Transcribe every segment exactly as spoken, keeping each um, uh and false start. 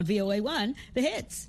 V O A one, The Hits.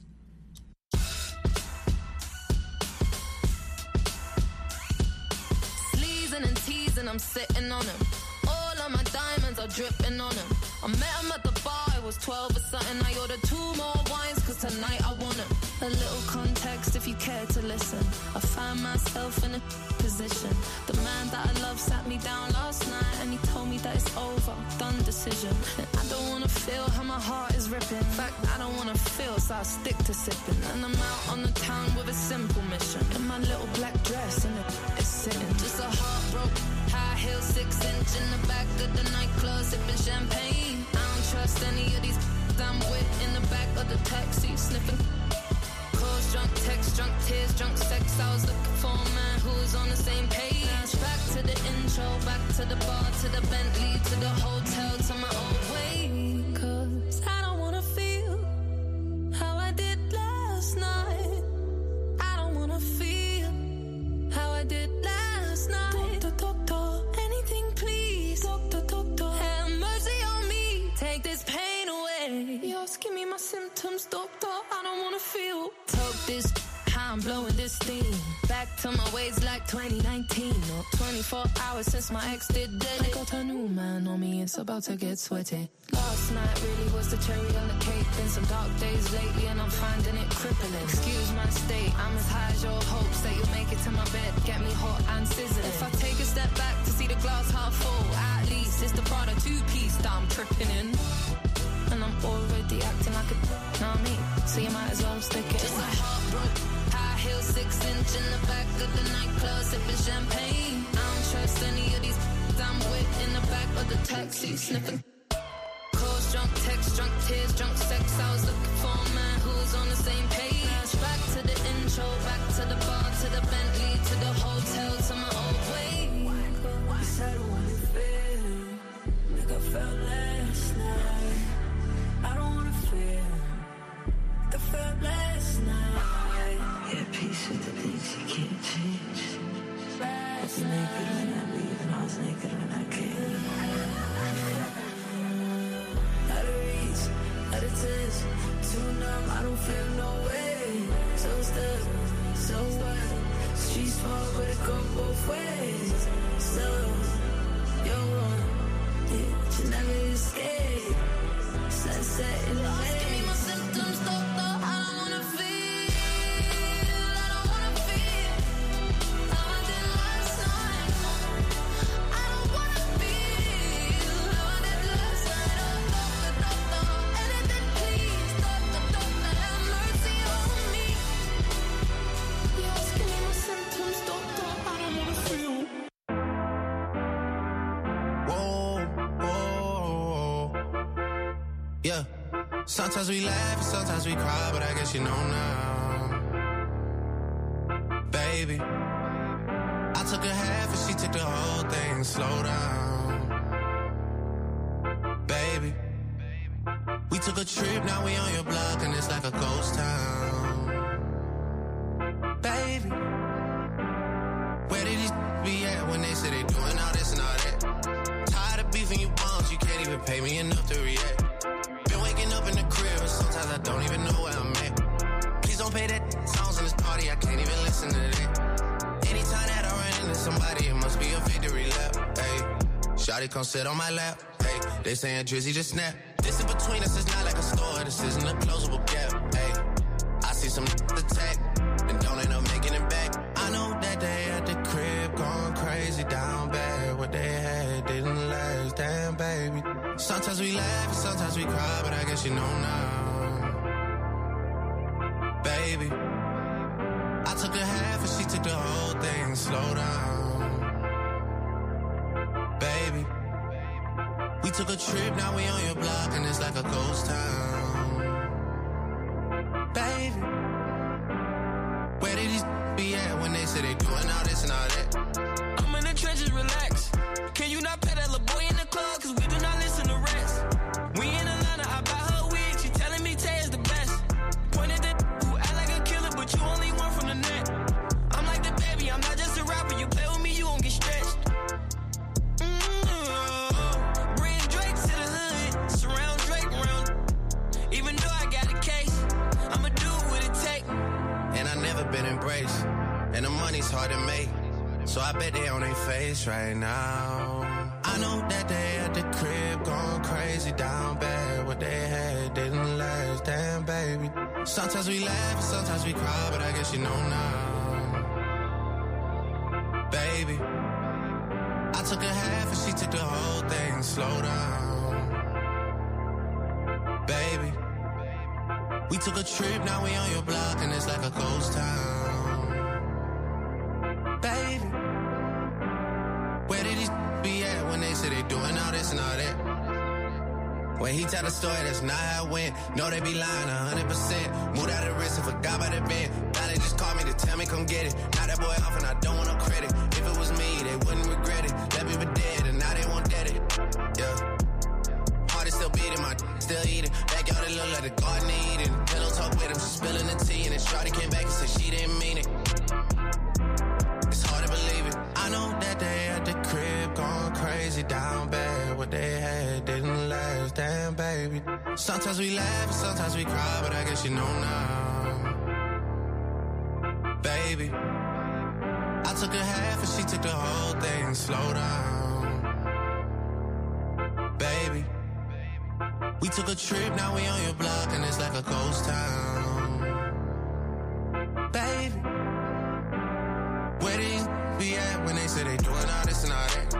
Sleazing and teasing, I'm sitting on them. All of my diamonds are dripping on them. I met him at the bar, I was twelve or something. I ordered two more wines, cause tonight I want them. A little context if you care to listen. I find myself in a position. The man that I love sat me down last night and he told me that it's over, done decision. And I don't wanna feel how my heart is ripping. In fact, I don't wanna feel, so I stick to sipping. And I'm out on the town with a simple mission. In my little black dress and it's sitting. Just a heartbroken, high heel, six inch in the back of the nightclub, sipping champagne. I don't trust any of these I'm with in the back of the taxi, sniffing. Calls, drunk text, drunk tears, drunk sex. I was looking for a man who was on the same page. Back to the intro, back to the bar, to the Bentley, to the hotel, to my old way. Cause I don't wanna feel how I did last night. I don't wanna feel how I did last night. Doctor, doctor, anything please. Doctor, doctor, have mercy on me. Take this pain away. You're asking me my symptoms, doctor. I don't wanna feel. Talk this, how I'm blowing this steam. Back to my ways like twenty nineteen. Or twenty-four hours since my ex did dead. I got a new man on me, it's about to get sweaty. Last night really was the cherry on the cake. Been some dark days lately and I'm finding it crippling. Excuse my state, I'm as high as your hopes that you'll make it to my bed. Get me hot and sizzling. If I take a step back to see the glass half full, at least it's the Prada two-piece that I'm tripping in. And I'm already acting like a know what I mean? So you might as well stick it. Just a heartbroken, high heel, six inch in the back of the nightclub, sipping champagne. I don't trust any of these I'm with in the back of the taxi, sniffing. Calls, drunk text, drunk tears, drunk sex. I was looking for a man who was on the same page. Back to the intro, back to the bar, to the Bentley, to the hotel, to my old way. You said I wanna feel like I felt last night. I don't wanna feel like I felt last night. Yeah, peace with the things you can't change. I was Last naked night. when I leave and I was naked when I came. Out of reach, out of touch, too numb, I don't feel no way. So stuck, so what? Streets small, but it go both ways. So, you're wrong, yeah, you never escape. Sunset in the Lost, give me way. my symptoms, doctor. I don't wanna feel. I don't wanna feel how I did last night. I don't wanna feel how I did last night. Oh, doctor, doctor, anything please. Doctor, doctor, have mercy on me. You're asking me my symptoms, doctor. I don't wanna feel. Whoa, whoa, yeah. Sometimes we laugh and sometimes we cry, but I guess you know now, baby. I took a half and she took the whole thing. Slow down, baby. We took a trip, now we on your block and it's like a ghost town, baby. Where did these be at when they say they doing all this and all that? Tired of beefing you bums, you can't even pay me enough to react. Been waking up in the crib and sometimes I don't even know where I'm at. Please don't pay that songs in this party, I can't even listen to that. Anytime that I run into somebody, it must be a victory lap. Hey, shawty come sit on my lap. Hey, they saying Drizzy just snap. This in between us is not like a store, this isn't a closable gap. Hey, I see some attack and don't end up making it back. I know that they at the crib going crazy down bad. What they had didn't last, damn baby. Sometimes we laugh and sometimes we cry, but I guess you know now, baby. I took a half and she took the whole thing. Slow down, baby. We took a trip, now we on your block and it's like a ghost town, baby. Where did these be at when they say they doing all this and all that? I'm in the trenches, relax. Can you not pet that little boy in the club? Cause we do not listen to rats. We in Atlanta, I buy her wig. She telling me Tay is the best. Pointed at who act like a killer, but you only one from the net. I'm like the baby, I'm not just a rapper. You play with me, you gon' get stretched. Mm-hmm. Bring Drake to the hood, surround Drake around. Even though I got embrace. And the money's hard to make, so I bet they on their face right now. I know that they at the crib going crazy down bad. What they had didn't last, damn baby. Sometimes we laugh and sometimes we cry, but I guess you know now. Baby, I took a half and she took the whole thing. Slow down, baby. We took a trip, now we on your block and it's like a ghost town. Baby, where did these be at when they say they doing all this and all that? When he tell the story, that's not how it went. No, they be lying one hundred percent. Moved out of the wrist and forgot about the bend. Now they just call me to tell me come get it. Now that boy off and I don't want no credit. If it was me, they wouldn't regret it. Left me for dead and now they won't dead it. Yeah. Heart is still beating, my still eating. Backyard it look like the garden of Eden. Pillow talk with him, she spilling the tea. And then Shawty came back and said she didn't mean it. It's hard to believe it. I know that they at the crib going crazy down bad. What they had didn't last, damn baby. Sometimes we laugh and sometimes we cry, but I guess you know now. Baby, I took a half and she took the whole thing. Slow down, baby. We took a trip, now we on your block and it's like a ghost town. Baby, where these be at when they say they doing all this and all that?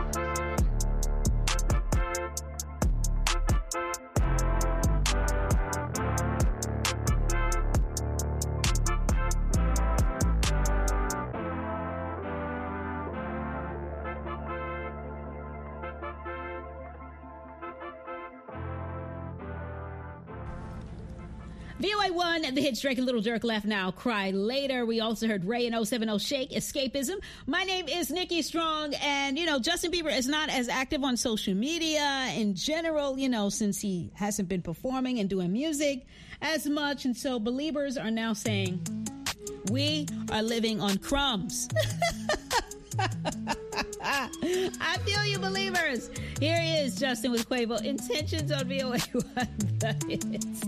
V O A one, the hits Drake and Little Dirk, Laugh Now, Cry Later. We also heard Ray and oh seven oh Shake, Escapism. My name is Nikki Strong, and, you know, Justin Bieber is not as active on social media in general, you know, since he hasn't been performing and doing music as much. And so believers are now saying, we are living on crumbs. I feel you, believers. Here he is, Justin with Quavo. Intentions on V O A one, the hits.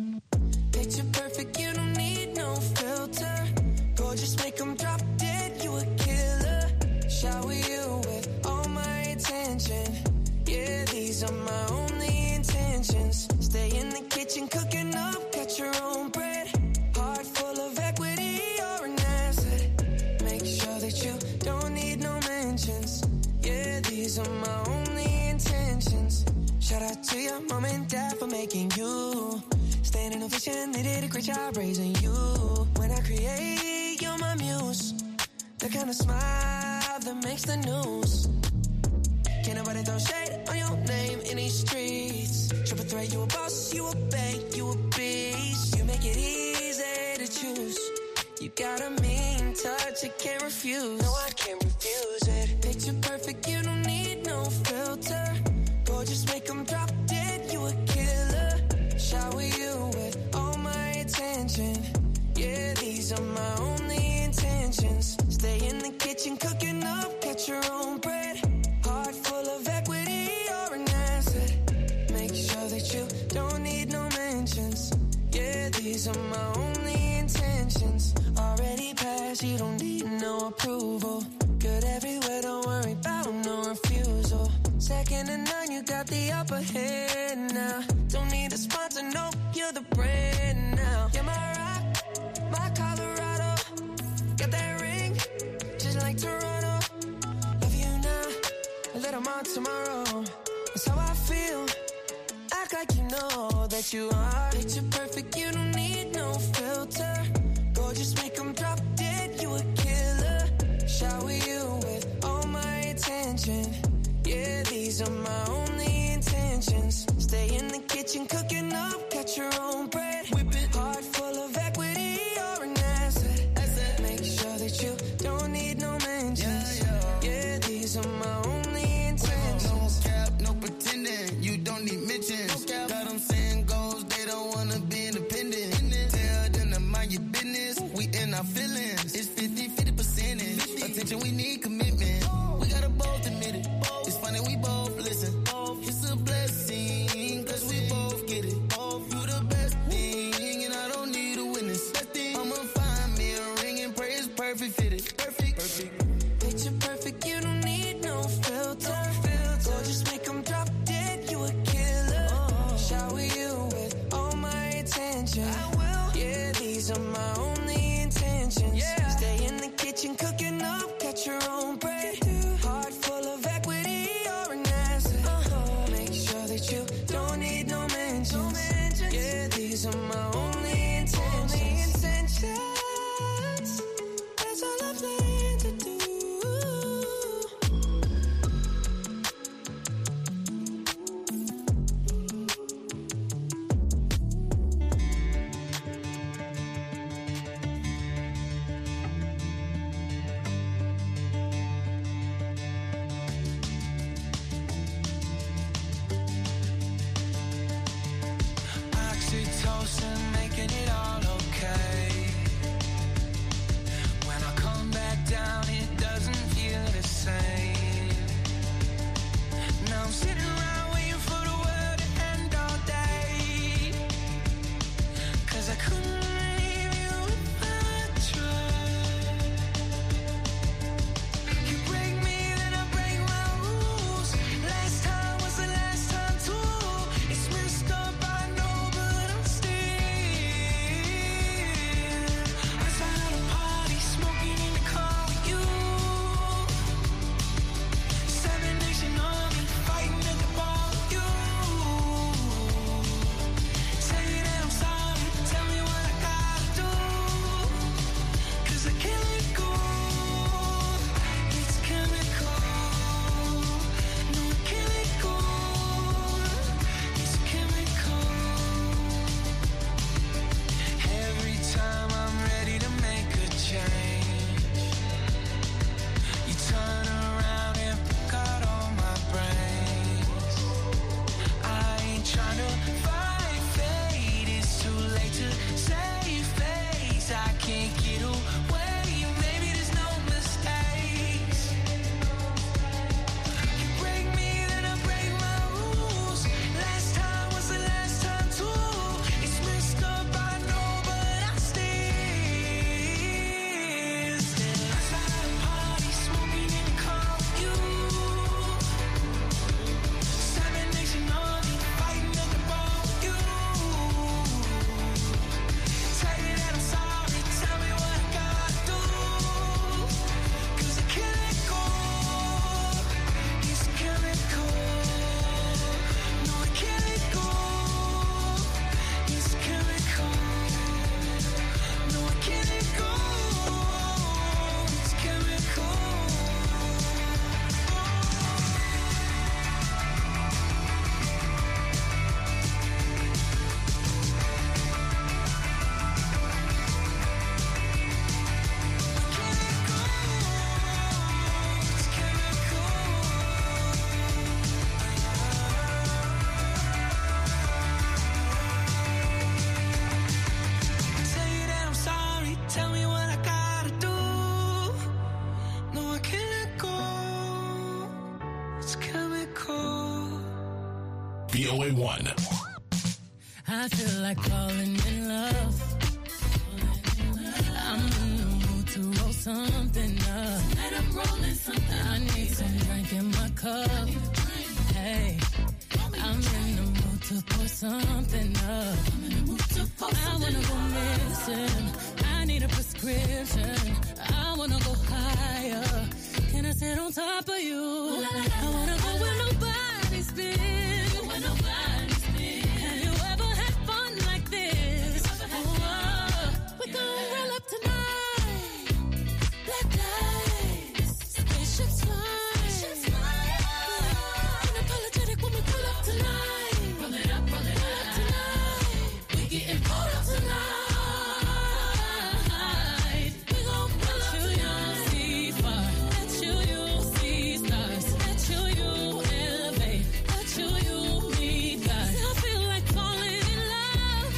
Picture perfect, you don't need no filter. Gorgeous, make them drop dead, you a killer. Shower you with all my attention. Yeah, these are my only intentions. Stay in the kitchen, cooking up, got your own bread. Heart full of equity, you're an asset. Make sure that you don't need no mentions. Yeah, these are my only intentions. Shout out to your mom and dad for making you. Standing ovation, they did a great job raising you. When I create, you're my muse. The kind of smile that makes the news. Can't nobody throw shade on your name in these streets. Triple threat, you a boss, you a bank, you a beast. You make it easy to choose. You got a mean touch, I can't refuse. No, I can't refuse it. Picture perfect, you don't need no filter. Gorgeous, make them drop dead, you a killer. Shower you with all my attention. Yeah, these are my only intentions. Stay in the kitchen, cooking up, get your own bread. Heart full of equity, you're an asset. Make sure that you don't need no mentions. Yeah, these are my only intentions. Already passed, you don't need no approval. Good everywhere, don't worry about no refusal. Second to none, you got the upper hand now. Don't need a sponsor, no, you're the brand now. You're my rock, my Colorado. Got that ring, just like Toronto. Love you now, a little more tomorrow. That's how I feel. Act like you know that you are. Picture perfect, you don't need no filter. Gorgeous, make them drop dead, you a killer. Shower you with all my attention. Yeah, these are my only intentions. Stay in the kitchen, cooking up, get your own bread. Whip it. Heart full of equity, you're an asset. asset. Make sure that you don't need no mentions. Yeah, yeah. Yeah, these are my only intentions. No cap, no pretending, you don't need mentions. No got them saying goals, they don't wanna be independent. Tell them to mind your business, we in our feelings. perfect fitted. Perfect, perfect. Picture perfect, you don't need no filter. Gorgeous, make them drop dead, you a killer. Shower you with all my attention. I will. Yeah, these are my only intentions. Yeah. Stay in the kitchen cooking up, catch your own bread. Heart full of equity, you're an asset. Uh-huh. Make sure that you don't need no mentions. No mentions. Yeah, these are my only intentions. Only intentions. That's all I plan to do. Oxytocin, making it all okay. When I come back down, it doesn't feel the same. Now I'm sitting around waiting for the world to end all day. Cause I couldn't leave you if I tried. You break me, then I break my rules. Last time was the last time too. It's messed up, I know, but I'm still. I was at a party, smoking in the car with you. Seven Nation Army, fighting at the bar with you. Say that I'm sorry, tell me what I gotta do. Cause I can't let go. It's chemical. No, I can't let go. It's chemical. Every time I'm ready to make a change, you turn around and pick out all my brains. I ain't trying to fight fate, it's too late to save face. I can't get away, maybe there's no mistakes. You break me, then I break my rules. Last time was the last time too. It's messed up, I know, but I still, still. I was at a party, smoking in the car with you. Seven Nation Army, fighting at the bar with you. Tell you that I'm sorry, tell me what I gotta do. Cause I can't let go. It's chemical. No, I can't let go. It's chemical. No, I can't let go. It's chemical. Tell you that I'm sorry, tell me what I gotta do. No, I can't let go. It's chemical. V O A one. I feel like falling in love. I'm in the mood to roll something up. Tonight I'm rolling something. I need some drink in my cup. Hey, I'm in the mood to pour something up. I wanna go missing. I need a prescription. I wanna go higher. Can I sit on top of you? I wanna go where nobody's been. Where nobody's been. Have you ever had fun like this? Oh, we gon' roll up tonight. Black lights, spaceships fly. Unapologetic when we pull up tonight. Roll it up, roll it up tonight. We getting pulled up tonight. We gon' pull up tonight. See far, let you, you see stars. Let you, you elevate. Let you, you meet God. I feel like falling in love.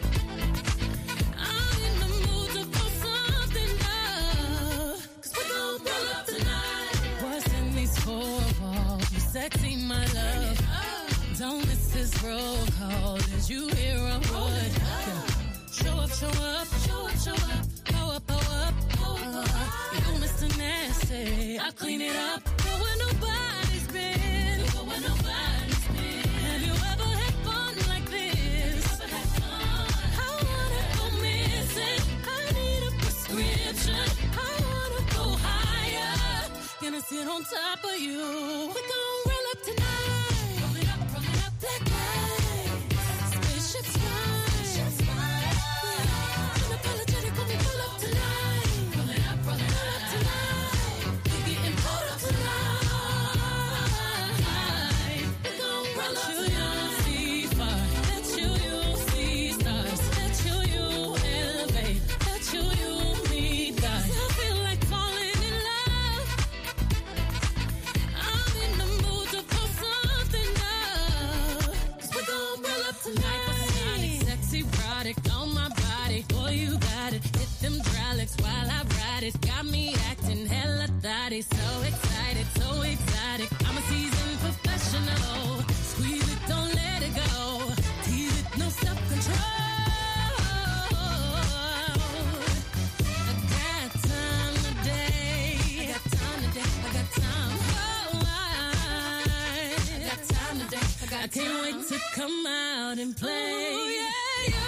I'm in the mood to pull something up. Cause we gon' pull up tonight. What's in these four walls? You sexy, my love. Don't miss this roll call. Did you hear a word? Show up, show up, show up, show up. Go up, go up, go up, go You Mister Nasty, I clean it up. Go where nobody's been. Go where nobody's been. Have you ever had fun like this? Ever had fun? I wanna go missing. I need a prescription. I wanna go higher. Gonna sit on top of you. We gon' roll up tonight. Roll it up, roll it up. Black light. Spaceship's fine. Spaceship's fine. Unapologetic when we pull up tonight. Roll it up, roll it up tonight. We getting pulled up tonight. We gon' roll up tonight. See fire. Let you, you see stars. Let you, you elevate. Let you, you meet God. I feel like falling in love. I'm in the mood to pull something up. 'Cause we gon' roll up tonight. Sexy product on my body. Boy, you got it. Hit them hydraulics while I ride it. Got me acting hella thotty. So excited, so exotic. I'm a seasoned professional. Squeeze it, don't let it go. Tease it, no self-control. I got time today. I got time today. I got time. Oh, I, I got time today. I got I can't time. Wait to come out and play. Ooh, yeah, you.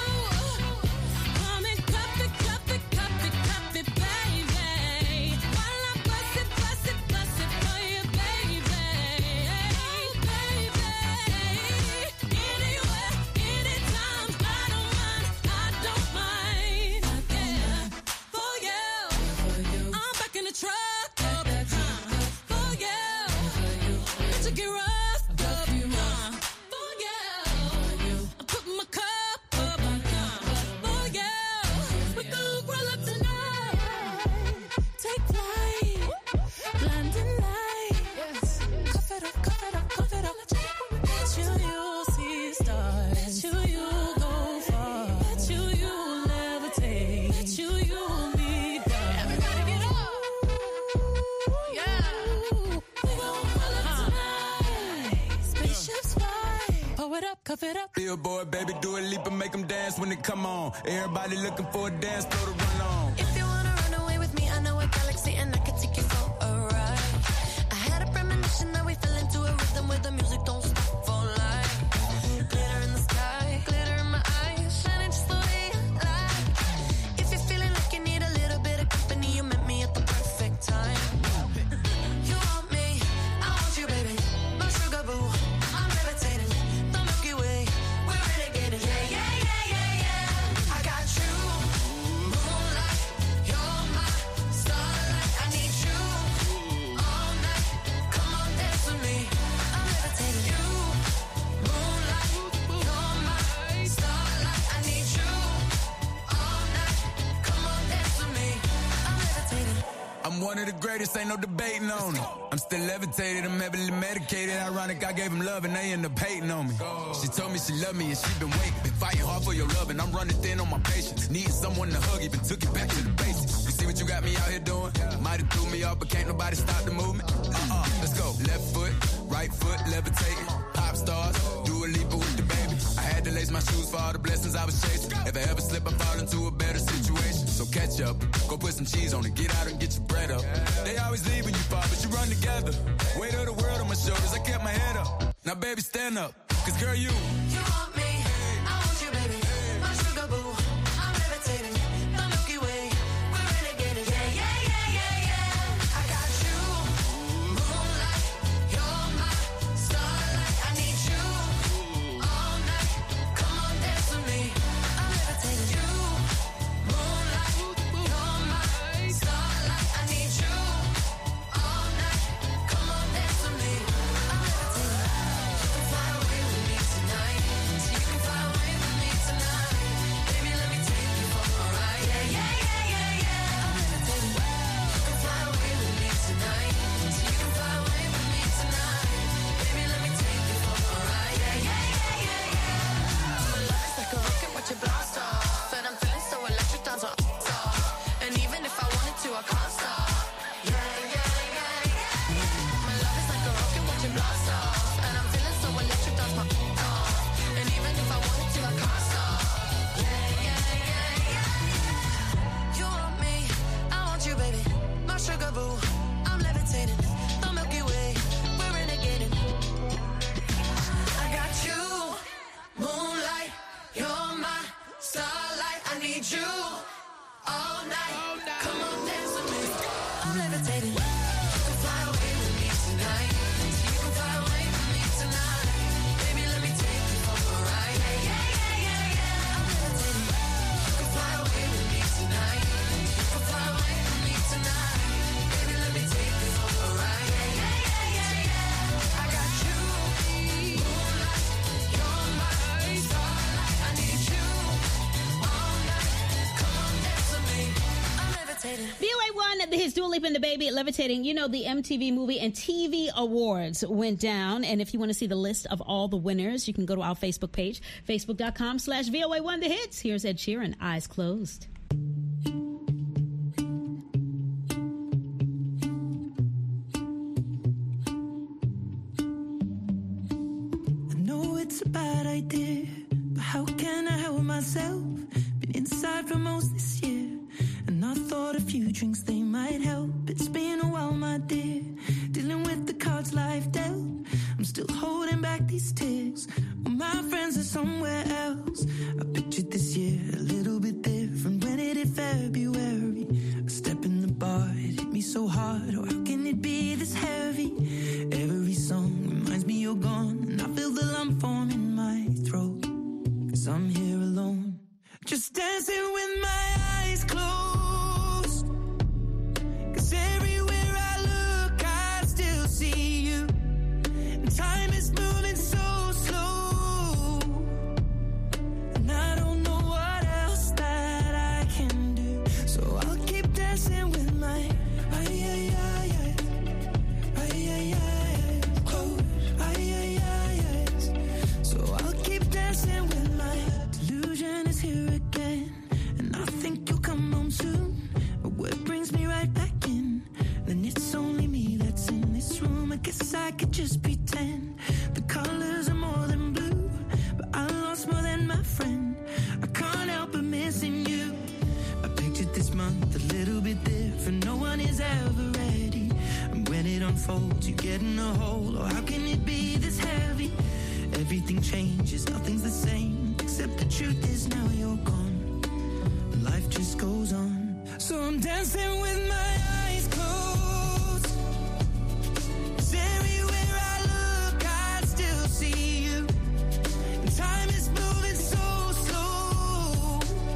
Come and cup it, cup it, cup it, cup it, baby. While I bust it, bust it, bust it for you, baby. Hey, baby. Anywhere, anytime, I don't mind, I don't mind. Yeah, for you. I'm back in the truck. Up, huh, for you. Let you get rough. Up, huh, for you. I put my cup up, huh, for you. We gon' roll up tonight. Take flight, blinding lights. Cuff it up, cuff it up, cuff it up. Let you, you see stars. Let you, you go far. Let you, you levitate. Let you, you meet God. Everybody get up. Yeah. We gon' roll up tonight. Spaceships fly. Pull it up, cuff it up. Billboard, baby, do a leap and make them dance when they come on. Everybody looking for a dance floor to run on. If you wanna run away with me, I know a galaxy and I can take you for a ride. I had a premonition that we fell into a rhythm where the music don't stop for life. Glitter in the sky, glitter in my eyes, shining just the way I like. If you're feeling like you need a little bit of company, you met me at the perfect time. You want me, I want you, baby. My sugar boo, I'm levitating. The Milky Way, we're renegading. Yeah, yeah, yeah, yeah, yeah. I got you, moonlight. You're my starlight. I need you all night. Come on, dance with me. I'm levitating. You, moonlight. You're my starlight. I need you all night. Come on, dance with me. I'm levitating. I'm one of the greatest, ain't no debating on it. I'm still levitated, I'm heavily medicated. Ironic, I gave him love and they end up hating on me. She told me she loved me and she been waiting. Been fighting hard for your love and I'm running thin on my patience. Needing someone to hug, even took it back to the basics. You see what you got me out here doing? Might have threw me off, but can't nobody stop the movement. Uh-uh, let's go. Left foot, right foot, levitating. Pop stars, do a leap with the baby. I had to lace my shoes for all the blessings I was chasing. If I ever slip, I fall into a better situation. So catch up, go put some cheese on it, get out and get your bread up. They always leave when you fall, but you run together. Weight of the world on my shoulders, I kept my head up. Now baby, stand up, cause girl, you. You want me, I want you, baby. My sugar boo, I'm levitating. The Milky Way, we're renegading. Yeah, yeah, yeah, yeah, yeah. I got you, moonlight. You're my starlight. I need you all night. Come on, dance with me. I'm levitating. You, moonlight. You're my starlight. I need you all night. Come on, dance with me. I'm levitating. You can fly away with me tonight. need you all night. All night. Come on, dance with me. I'm levitating. You can fly away with me tonight. You can fly away with me tonight. Baby, let me take you for a ride. Yeah, yeah, yeah, yeah, yeah. I'm levitating. You can fly away with me tonight. You can fly away with me tonight. Baby, let me take you for a ride. Yeah, yeah, yeah, yeah, yeah. I got you. Moonlight, you're my starlight. I need you all night. Come on, dance with me. I'm levitating. V O A one, the hits Dua Lipa and the Baby, Levitating. You know, the M T V Movie and T V Awards went down. And if you want to see the list of all the winners, you can go to our Facebook page, facebook.com slash VOA1 The Hits. Here's Ed Sheeran, Eyes Closed. I know it's a bad idea, but how can I help myself? Been inside for most this year, and I thought a few drinks, they might help. It's been a while, my dear, dealing with the cards life dealt. I'm still holding back these tears, well, my friends are somewhere else. I pictured this year a little bit different. When it hit February, a step in the bar, it hit me so hard. Oh, how can it be this heavy? Every song reminds me you're gone, and I feel the lump form in my throat, 'cause I'm here alone, just dancing with my eyes closed. 'Cause everywhere I look, I still see you. And time is moving so slow, and I don't know what else that I can do. So I'll keep dancing with my ay, ay, ay, ay. Ay, ay, ay, ay. Close. Ay, ay, ay, ay. So I'll keep dancing with my delusion is here again, and I think you'll come home soon. But what brings me right back in? Then it's only me that's in this room. I guess I could just pretend the colors are more than blue, but I lost more than my friend. I can't help but missing you. I pictured this month a little bit different. No one is ever ready, and when it unfolds, you get in a hole. Oh, how can it be this heavy? Everything changes, nothing's the same, except the truth is now you're gone. Life just goes on. So I'm dancing with my eyes closed. 'Cause everywhere I look, I still see you. And time is moving so slow,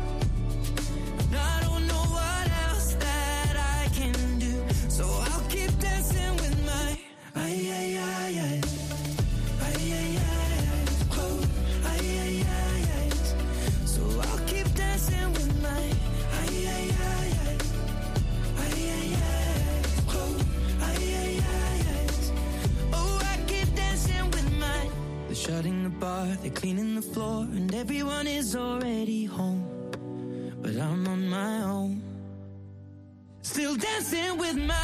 and I don't know what else that I can do. So I'll keep dancing with my ay, ay, ay, ay. Ay, ay, ay, ay. Close. Ay, ay, ay, ay. So I'll keep dancing with my ay, ay, ay, ay. Ay, ay, ay. Close. Ay, ay, ay, ay. Oh, I keep dancing with my. They're shutting the bar, they're cleaning the floor, and everyone is already home, but I'm on my own, still dancing with my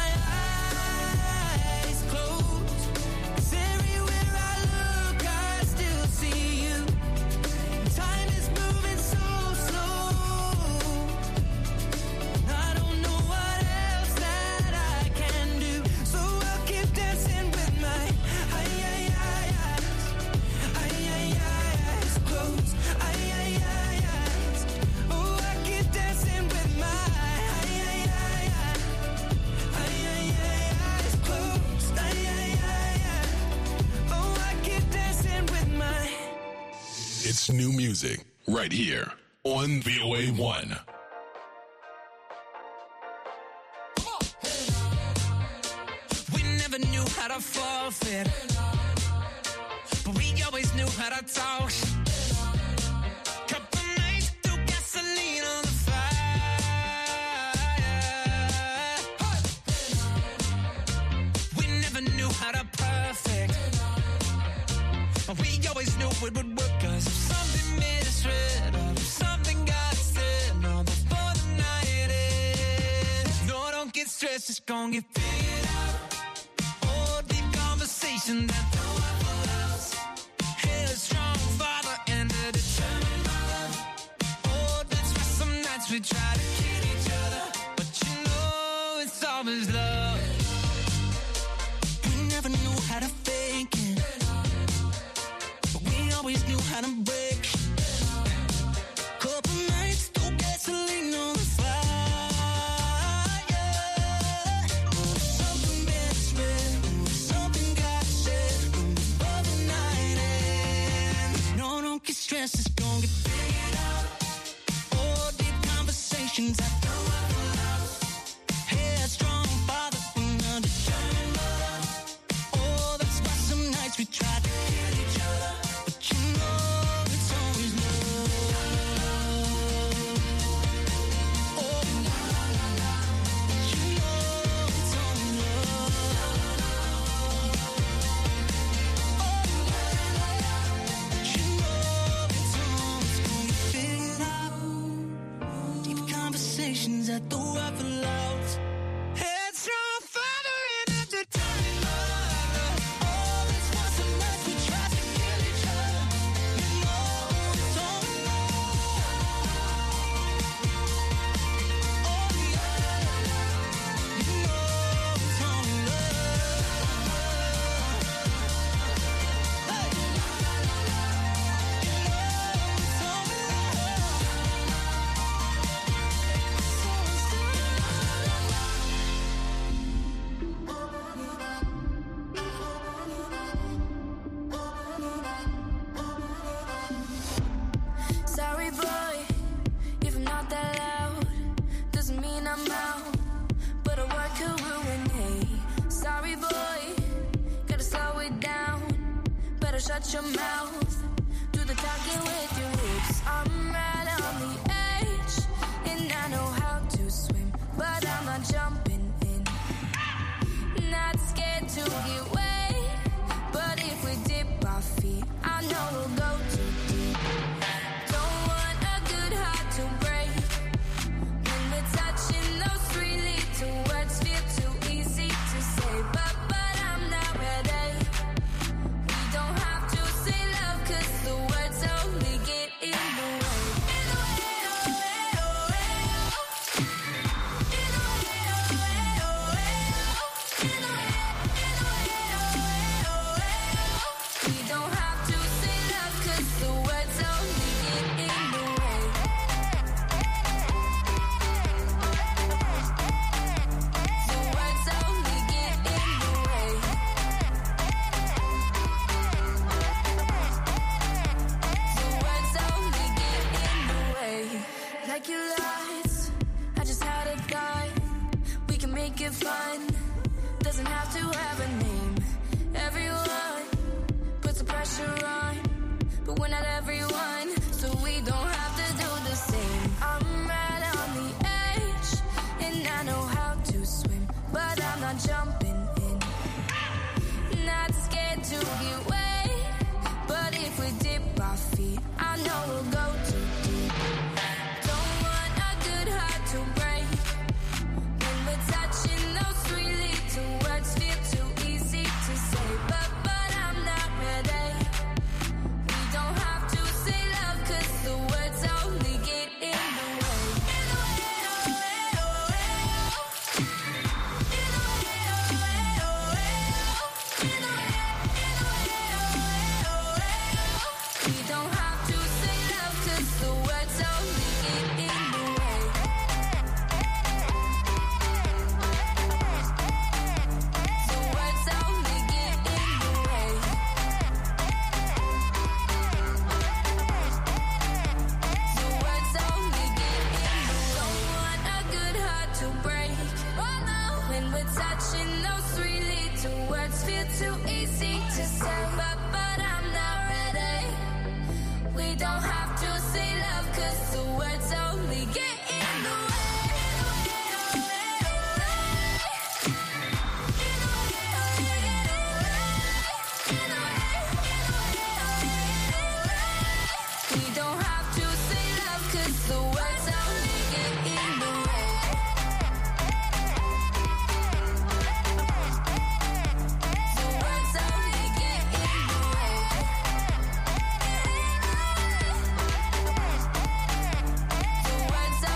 eyes closed. 'Cause everywhere I look, I still see you. Time is moving so slow, and I don't know what else that I can do. So I'll keep dancing with my ay, ay, ay, eyes. Ay, ay, ay, eyes closed. Ay, ay, ay, eyes. Oh, I keep dancing with my ay, ay, ay, ay. Ay, ay, ay, eyes closed. Ay, ay, ay, ay. Oh, I keep dancing with my. It's new music right here on V O A one. We never knew how to forfeit, but we always knew how to talk. Couple nights threw gasoline on the fire. We never knew how to perfect, but we always knew it would work. 'Cause if something made us red, or if something got said, no, before the night ends. No, don't get stressed, it's gonna get figured out. Oh, deep conversation that no one else. Head a strong father and a determined mother. Oh, that's why some nights we try to kill each other, but you know it's always love. We never knew how to fake it, but we always knew how to break. Couple nights, two gas conversations at the Waffle House. Headstrong father and a determined mother. Oh, that's why some nights we try to kill each other. But you know it's always love. Oh, la la la la. But you know it's always love. Oh, la la la la. But you know it's always gonna figure it out. Deep conversations at the Waffle House. Headstrong father and a determined mother. Oh, that's why some nights we try to kill each other. You know it's always love. Oh, la la la la. You know it's always love. Hey, la la la la. You know it's always Sorry, boy, if I'm not that loud, doesn't mean I'm out, but a word could ruin me. Sorry, boy, gotta slow it down, better shut your mouth, do the talking with your lips. I'm right on the edge, and I know how to swim, but I'm not jumping in. Not scared to get wet, but if we dip our feet, I know we'll go too deep. Don't want a good heart to break. When we're touching those three little words, feel too easy to say, but but I'm not ready. We don't have to say love, 'cause the words only get in the way. In the way, oh, way, oh, way, oh. In the way, oh, way, oh, way, oh. In the way, in the way, oh, way, oh, way, oh. We don't have to say love, 'cause the words only get in the way. The words only get in the way. The words only get in the way. Like your lights, I just had a thought. We can make it fun. Doesn't have to have a name. Everyone puts the pressure on, but we're not everyone.